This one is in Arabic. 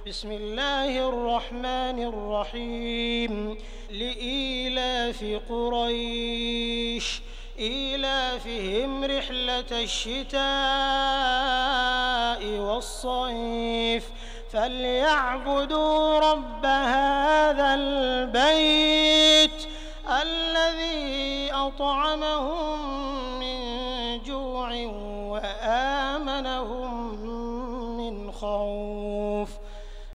بسم الله الرحمن الرحيم لإيلاف قريش إيلافهم رحلة الشتاء والصيف فليعبدوا رب هذا البيت الذي أطعمهم من جوع وآمنهم من خوف